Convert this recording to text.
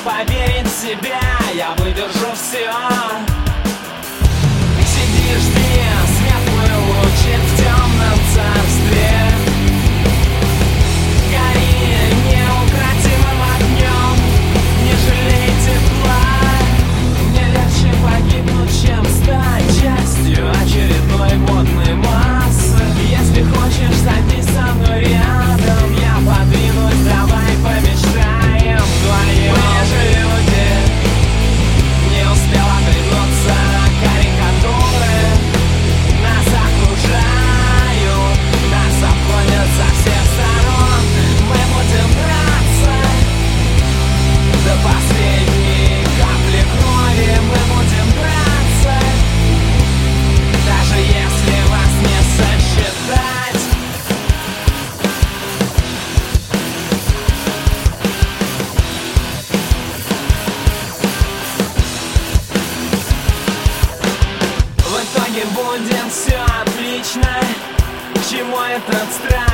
поверить в себя, я выдержу все. Сидишь ты, светлый лучик в темном царстве. Гори неукротимым огнем, не жалей тепла. Мне легче погибнуть, чем стать частью очередной водной массы. Если хочешь, садись со мной рядом, я подвинусь, давай помечтаем вдвоем. Мы же люди, не успел оглянуться, карикатуры нас окружают, нас обходят со всех сторон. Мы будем драться до последней капли крови, мы будем драться, даже если вас не сосчитать. В итоге будет все отлично. К чему этот страх?